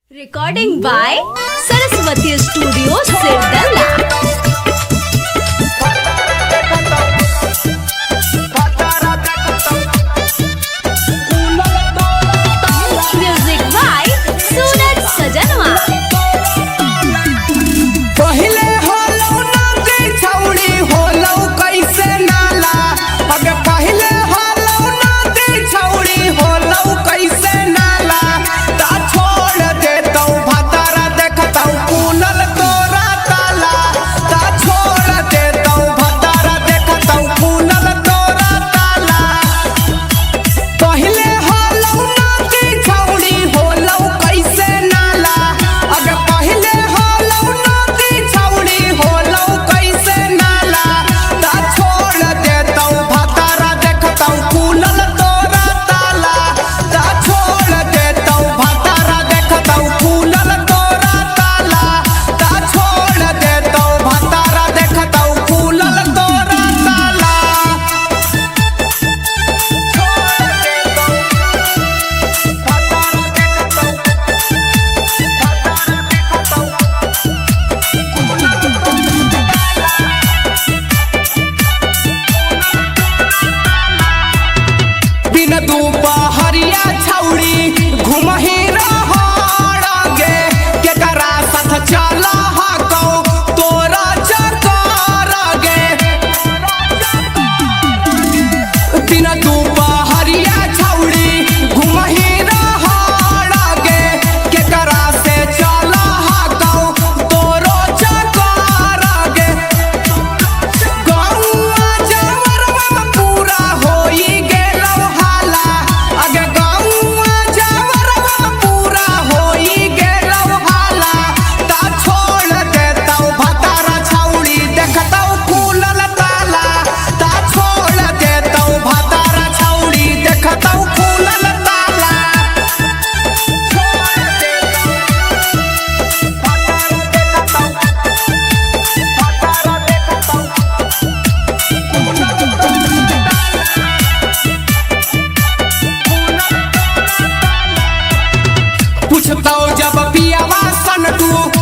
Recording by Saraswati Studio, Sirdalla. Music by Suraj Sajanwa. पहिले होलो नदी छौड़ी होलो कैसे नाला अगे पहिले होलो नदी छौड़ी होलो कैसे नाला ता छोड़ देतौ भतारा देखतौ कुनल तोरा ताला ता छोड़ देतौ भतारा देखतौ कुनल तोरा ताला पहिले होलो नदी छौड़ी होलो कैसे नाला अगे पहिले होलो नदी छौड़ी होलो कैसे नाला ता छोड़ देतौ भतारा देखतौ कुनल तोरा ताला ता छोड़ देतौ भतारा देखतौ कुनल तोरा ताला ता छोड़ देतौ भतारा देखतौ कुनल तोरा ताला बिन दुपहरिया छौड़ी घुमही रहगे केकरा साथ चल हकौ तोरा चकर गे बिन दुपहरिया छौड़ी घुमही रहगे केकरा से चल हकौ तोरो चकर गे गौआ जवरवा पूरा होई गेलौ हाला अगे गौआ जवरवा पूरा होई गेलौ हाला ता छोड़ देतौ भतारा छौड़ी देखतौ खुलल ताला ता छोड़ देतौ भतारा छौड़ी देखतौ खुलल ताला छोड़ देतौ भतारा देखतौ भतारा देखतौ पूछतौ जब पियावा सन तू